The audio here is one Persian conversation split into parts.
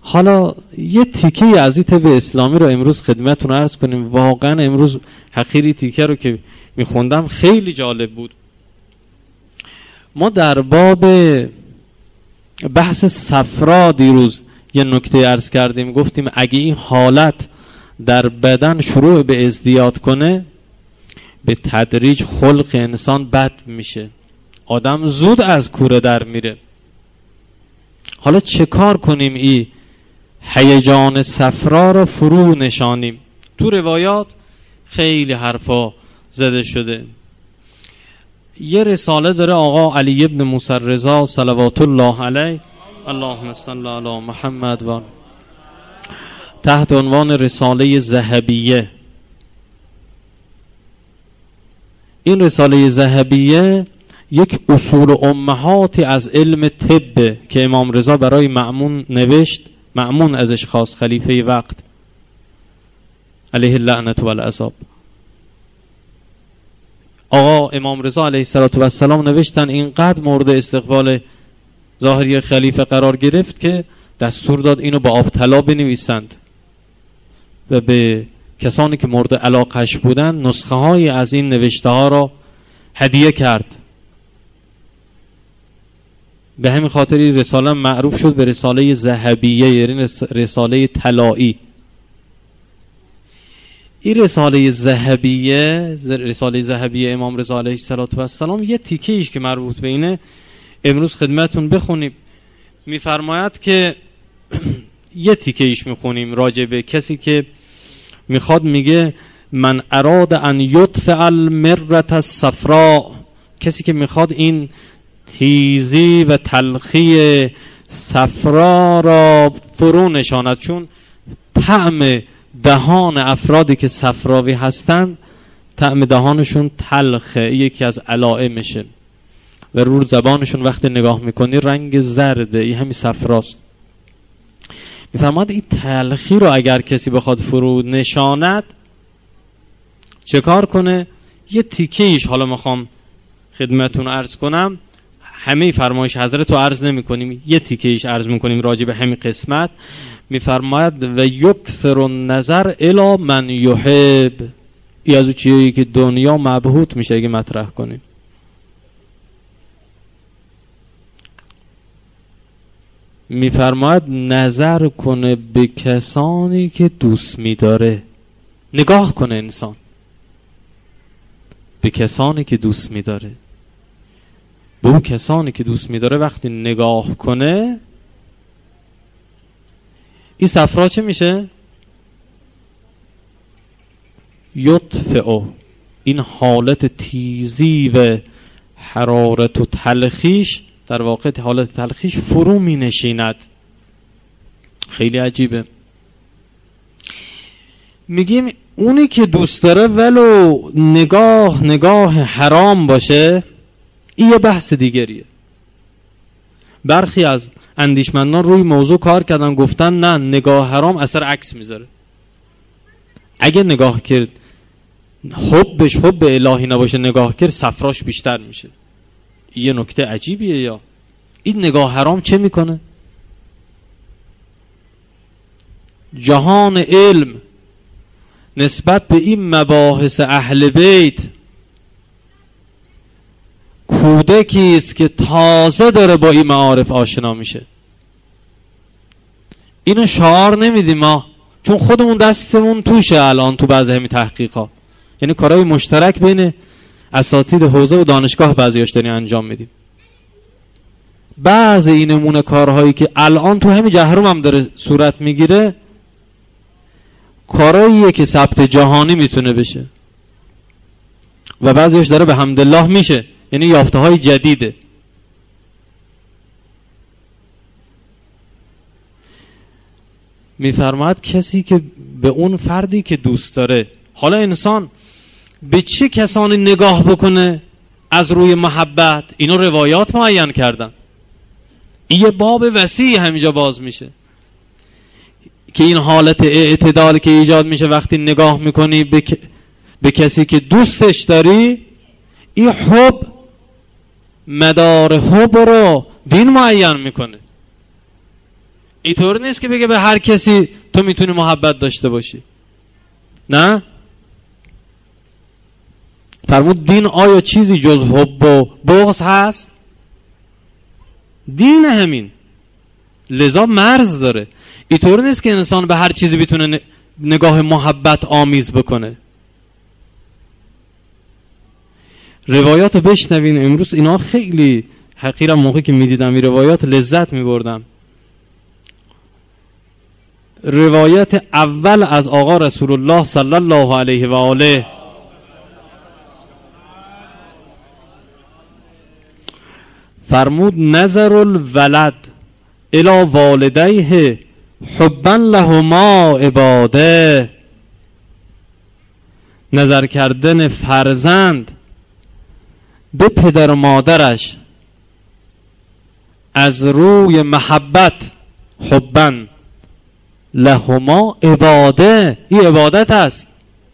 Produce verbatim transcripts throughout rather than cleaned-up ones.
حالا یه تیکه از این طب اسلامی رو امروز خدمتتون عرض کنیم. واقعا امروز حقیری تیکه رو که میخوندم خیلی جالب بود. ما در باب بحث صفرا دیروز یه نکته عرض کردیم، گفتیم اگه این حالت در بدن شروع به ازدیاد کنه به تدریج خلق انسان بد میشه، آدم زود از کوره در میره. حالا چه کار کنیم این هیجان صفرا رو فرو نشانیم؟ تو روایات خیلی حرفا زده شده. یه رساله داره آقا علی ابن موسی رضا صلوات الله علیه، اللهم صل علی محمد، و تحت عنوان رساله ذهبیه. این رساله ذهبیه یک اصول امهاتی از علم طب که امام رضا برای مأمون نوشت. مأمون ازش خواست، خلیفه وقت علیه اللعنت و العذاب. آقا امام رضا علیه السلام نوشتن اینقدر مورد استقبال ظاهری خلیفه قرار گرفت که دستور داد اینو با آب طلا بنویسند و به کسانی که مورد علاقش بودن نسخه های از این نوشته ها را هدیه کرد. به همین خاطر این رساله معروف شد به رساله ذهبیه، یعنی رساله طلایی. این رساله ذهبیه، رساله ذهبیه امام رضا علیه السلام، یه تیکه ایش که مربوط به اینه امروز خدمتون بخونیم. میفرماید که یه تیکه ایش میخونیم راجع به کسی که میخواد، میگه من اراد ان یطفئ المرة الصفراء، کسی که میخواد این تیزی و تلخی صفرا را فرو نشاند، چون طعم دهان افرادی که صفراوی هستن طعم دهانشون تلخه، یکی از علائمشه، و رو زبانشون وقتی نگاه میکنی رنگ زرده، این همین صفراست. میفرماد این تلخی رو اگر کسی بخواد فرو نشاند چه کار کنه؟ یه تیکه ایش حالا میخوام خدمتون عرض کنم، همه فرمایش حضرت رو عرض نمی کنیم، یه تیکه ایش عرض میکنیم راجع به همین قسمت. میفرماید و یکثر النظر الی من یحب، این از اون چیزی که دنیا مبهوت میشه اگه مطرح کنیم. میفرماید نظر کنه به کسانی که دوست میداره. نگاه کنه انسان به کسانی که دوست میداره. به اون کسانی که دوست میداره وقتی نگاه کنه این صفرا چه میشه؟ یطفئ، این حالت تیزی و حرارت و تلخیش، در واقع حالت تلخیش فرو می نشیند. خیلی عجیبه. میگیم اونی که دوست داره ولو نگاه نگاه حرام باشه، این یه بحث دیگریه. برخی از اندیشمندان روی موضوع کار کردن، گفتن نه، نگاه حرام اثر عکس میذاره. اگه نگاه کرد حبش حب الهی نباشه، نگاه کرد صفراش بیشتر میشه. یه نکته عجیبیه. یا این نگاه حرام چه میکنه؟ جهان علم نسبت به این مباحث اهل بیت کودکی است که تازه داره با این معارف آشنا میشه. اینو شعار نمیدیم ما، چون خودمون دستمون توشه الان تو بعضی همین تحقیقات، یعنی کارهای مشترک بین اساتید حوزه و دانشگاه بعضیاش داریم انجام میدیم. بعضی این نمونه کارهایی که الان تو همین جهروم هم داره صورت میگیره کارهاییه که ثبت جهانی میتونه بشه و بعضیش داره به حمدالله میشه، یعنی یافته های جدیده. میفرماید کسی که به اون فردی که دوست داره، حالا انسان به چه کسانی نگاه بکنه از روی محبت، اینو روایات معین کردن. این یه باب وسیعی همینجا باز میشه که این حالت اعتدال که ایجاد میشه وقتی نگاه میکنی به, ک... به کسی که دوستش داری، این حب مدار حب رو دین معین میکنه. اینطور نیست که بگه به هر کسی تو میتونی محبت داشته باشی. نه، فرمود دین آیا چیزی جز حب و بغض هست؟ دین همین، لذا مرز داره. اینطور نیست که انسان به هر چیزی بتونه نگاه محبت آمیز بکنه. روایات رو بشنوین. امروز اینا خیلی حقیرم، موقعی که میدیدم این روایات لذت میبردم. روایت اول از آقا رسول الله صلی الله علیه و آله فرمود نظر الولد الی والدیه حبا لهما عباده، نظر کردن فرزند به پدر و مادرش از روی محبت، حبا لهما عباده، این عبادت است.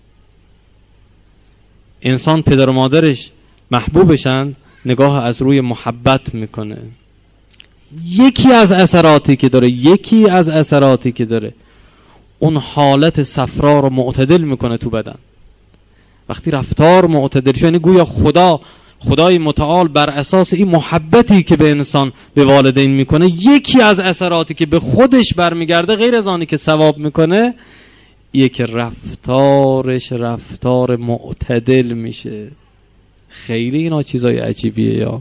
انسان پدر و مادرش محبوبشن، نگاه از روی محبت میکنه. یکی از اثراتی که داره یکی از اثراتی که داره اون حالت صفرا رو معتدل میکنه تو بدن. وقتی رفتار معتدل شد، یعنی گویا خدا خدای متعال بر اساس این محبتی که به انسان به والدین میکنه، یکی از اثراتی که به خودش برمیگرده غیر از آنی که ثواب میکنه، یک رفتارش رفتار معتدل میشه. خیلی اینا چیزای عجیبیه. یا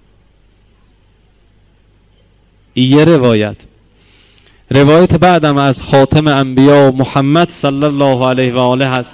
یه روایت روایت بعدم از خاتم انبیا محمد صلی الله علیه و آله هست.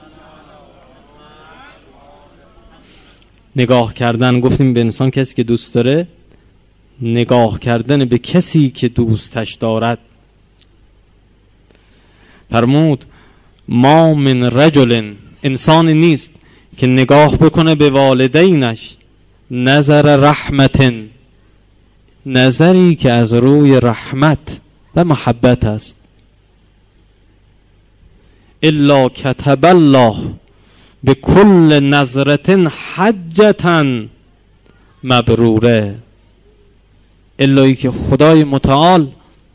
نگاه کردن، گفتیم به انسان کسی که دوست داره، نگاه کردن به کسی که دوستش دارد. فرمود ما من رجل، انسانی نیست که نگاه بکنه به والدینش نظر رحمت، نظری که از روی رحمت و محبت است، الا کتب الله به کل نظرت حجتا مبروره، الا که خدای متعال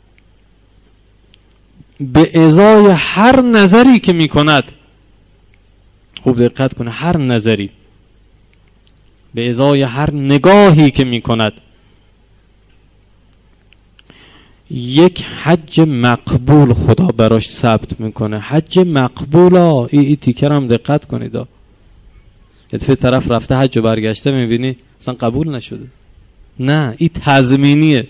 به ازای هر نظری که می کند، خوب دقت کنه، هر نظری، به ازای هر نگاهی که می کند، یک حج مقبول خدا براش ثبت میکنه. حج مقبول ها، ای, ای تیکر هم دقت کنید. یه دفعه طرف رفته حج و برگشته میبینی اصلا قبول نشده. نه، این تضمینیه.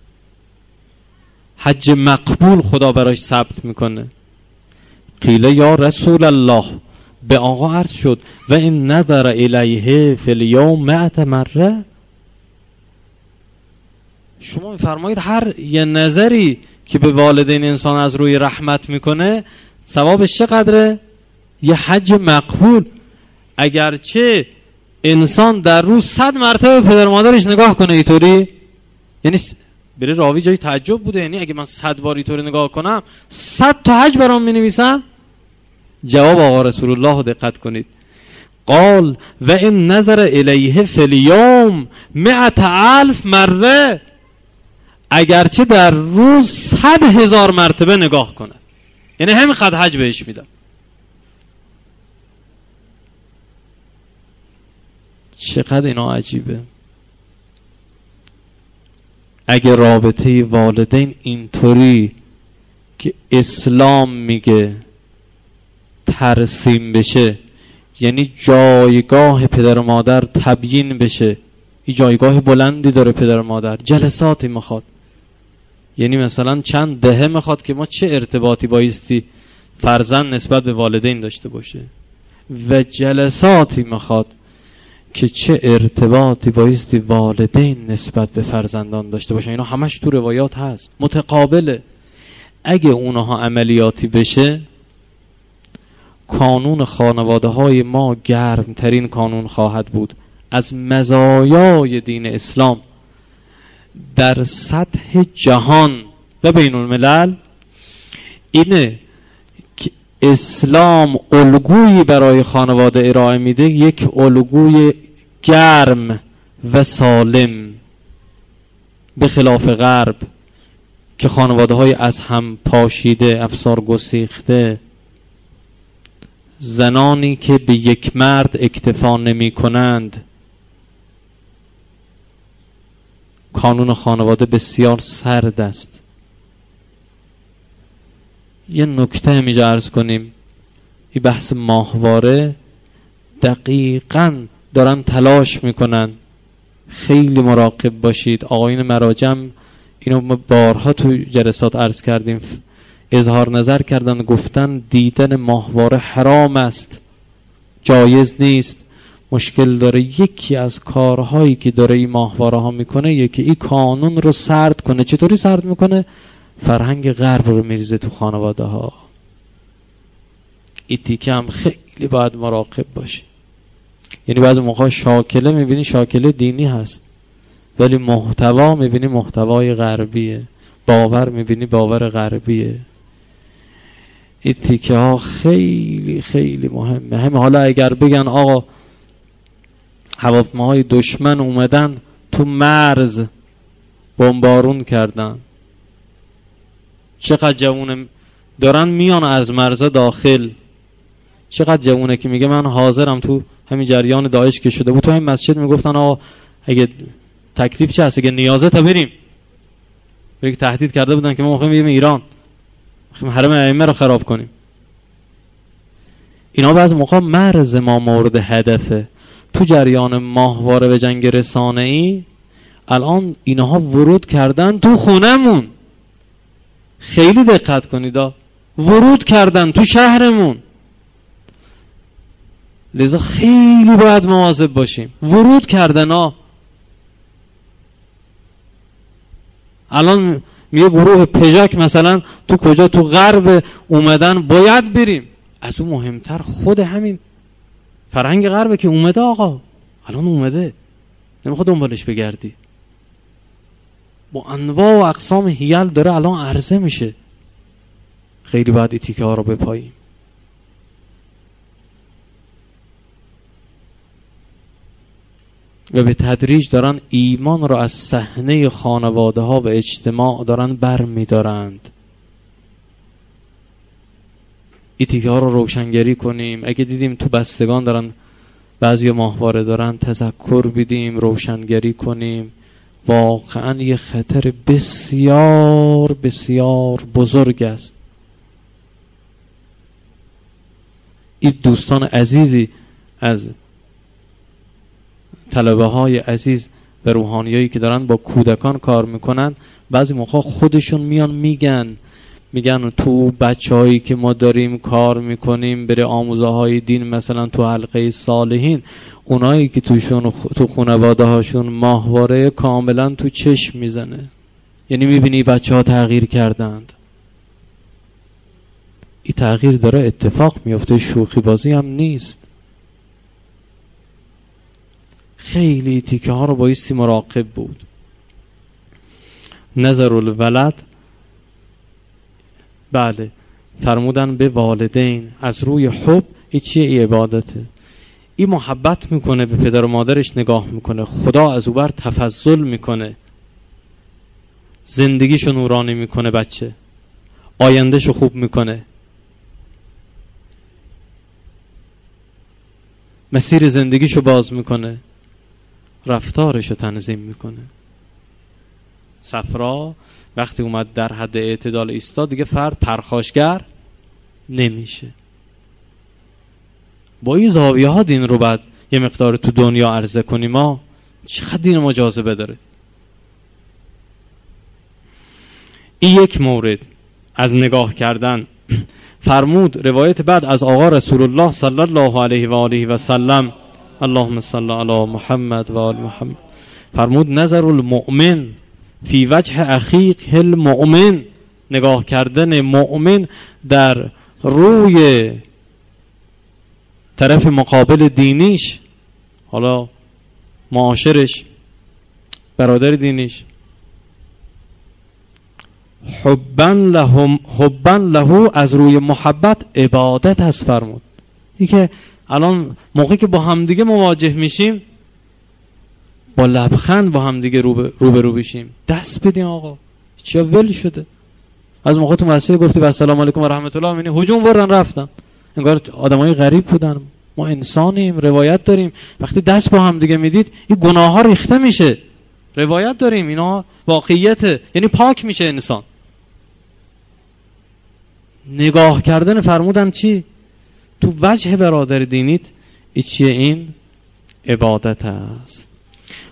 حج مقبول خدا براش ثبت میکنه. قیل یا رسول الله، به آقا عرض شد و این نظر الیه فی الیوم مئة مره، شما میفرمایید هر یه نظری که به والدین انسان از روی رحمت میکنه ثوابش چقدره؟ یه حج مقبول. اگرچه انسان در روز صد مرتبه پدر و مادرش نگاه کنه اینطوری، یعنی بره راوی جای تعجب بوده، یعنی اگه من صد بار اینطوری نگاه کنم صد تا حج برام مینویسن؟ جواب آقا رسول الله رو دقت کنید. قال و این نظر الیه فی الیوم مئة الف مره، اگرچه در روز صد هزار مرتبه نگاه کنه، یعنی همین قد حج بهش میدم. چقدر اینا عجیبه. اگه رابطه والدین اینطوری که اسلام میگه ترسیم بشه، یعنی جایگاه پدر و مادر تبیین بشه، این جایگاه بلندی داره پدر و مادر، جلساتی میخواد، یعنی مثلا چند دهه میخواد که ما چه ارتباطی بایستی فرزند نسبت به والدین داشته باشه، و جلساتی میخواد که چه ارتباطی بایستی والدین نسبت به فرزندان داشته باشه. اینا همش تو روایات هست، متقابله. اگه اونها عملیاتی بشه، کانون خانواده های ما گرم ترین کانون خواهد بود. از مزایای دین اسلام در سطح جهان و بین الملل اینه که اسلام الگویی برای خانواده ارائه میده، یک الگوی گرم و سالم، به خلاف غرب که خانواده های از هم پاشیده، افسار گسیخته، زنانی که به یک مرد اکتفا نمی کنند، کانون خانواده بسیار سرد است. یه نکته میجا عرض کنیم، این بحث ماهواره دقیقاً دارن تلاش میکنن، خیلی مراقب باشید. آقایون مراجم اینو ما بارها تو جلسات عرض کردیم، اظهار نظر کردن، گفتن دیدن ماهواره حرام است، جایز نیست. مشکل داره یکی از کارهایی که داره این ماهواره ها میکنه یکی این کانون رو سرد کنه. چطوری سرد میکنه؟ فرهنگ غرب رو میریزه تو خانواده ها. این تیکه هم خیلی باید مراقب باشی. یعنی بعضی موقع شاکله میبینی شاکله دینی هست، ولی محتوا میبینی محتوای غربیه، باور میبینی باور غربیه. این تیکه ها خیلی خیلی مهمه. همه حالا اگر بگن آقا هواپیماهای دشمن اومدن تو مرز بمبارون کردن، چقدر جوونه دارن میان از مرزا داخل، چقدر جوونه که میگه من حاضرم تو همین جریان داعش که شده بود تو همین مسجد میگفتن آقا اگه تکلیف چه هست، اگه نیازه تا بریم. برای که تهدید کرده بودن که ما میخوایم بریم ایران، میخوایم حرم ائمه رو خراب کنیم. اینا بعضی موقع مرز ما مورد هدفه. تو جریان ماهواره به جنگ رسانه‌ای الان اینها ورود کردن تو خونمون. خیلی دقت کنید، ورود کردن تو شهرمون. لذا خیلی باید مواظب باشیم. ورود کردن ها. الان میگه گروه پژاک مثلا تو کجا تو غرب اومدن، باید بریم. از اون مهمتر خود همین فرهنگ غربه که اومده. آقا الان اومده، نمیخواد دنبالش بگردی. با انواع و اقسام حیل داره الان عرضه میشه. خیلی باید این تیکه ها رو بپاییم. و به تدریج دارن ایمان رو از صحنه خانواده ها و اجتماع دارن بر می دارند. این تیکه ها رو روشنگری کنیم. اگه دیدیم تو بستگان دارن بعضی ماهواره دارن، تذکر بدیم، روشنگری کنیم. واقعا یه خطر بسیار بسیار بزرگ است. این دوستان عزیزی از طلبه های عزیز و روحانیایی که دارن با کودکان کار میکنن، بعضی موقع خودشون میان میگن میگن تو بچه هایی که ما داریم کار میکنیم بره آموزه های دین، مثلا تو حلقه صالحین، اونایی که توشون تو خانواده هاشون ماهواره کاملا تو چشم میزنه. یعنی میبینی بچه ها تغییر کردند. این تغییر داره اتفاق میفته، شوخی بازی هم نیست. خیلی تیکه ها رو بایستی مراقب بود. نظر الولد، بله فرمودن به والدین از روی حب. این چیه؟ ای عبادته. این محبت میکنه، به پدر و مادرش نگاه میکنه، خدا از او بر تفضل میکنه، زندگیشو نورانی میکنه، بچه آیندهشو خوب میکنه، مسیر زندگیشو باز میکنه، رفتارشو تنظیم میکنه. صفرا وقتی اومد در حد اعتدال ایستاد، دیگه فرد پرخاشگر نمیشه. با این زاویه ها دین رو بعد یه مقدار تو دنیا عرضه کنیم. ما چقدر دین ما جاذبه داره. این یک مورد از نگاه کردن. فرمود روایت بعد از آقا رسول الله صلی الله علیه و آله و سلم، اللهم صل علی محمد و آل محمد، فرمود نظر المؤمن فی وجه اخیه المؤمن، نگاه کردن مؤمن در روی طرف مقابل دینیش، حالا معاشرش، برادر دینیش، حبا له، حبا له از روی محبت عبادت هست. فرمود این که الان موقعی که با همدیگه مواجه میشیم، با لبخند با همدیگه رو به رو بشیم، دست بدیم آقا چیا ول شده؟ از موقع تو مسجد گفتی السلام علیکم و رحمت الله میبینی هجوم بردن رفتن، انگار آدمای غریب بودن. ما انسانیم، روایت داریم. وقتی دست با هم دیگه میدید این گناه ها ریخته میشه، روایت داریم، اینا واقعیته، یعنی پاک میشه انسان. نگاه کردن فرمودن چی؟ تو وجه برادر دینیت این چیه؟ این عبادت است.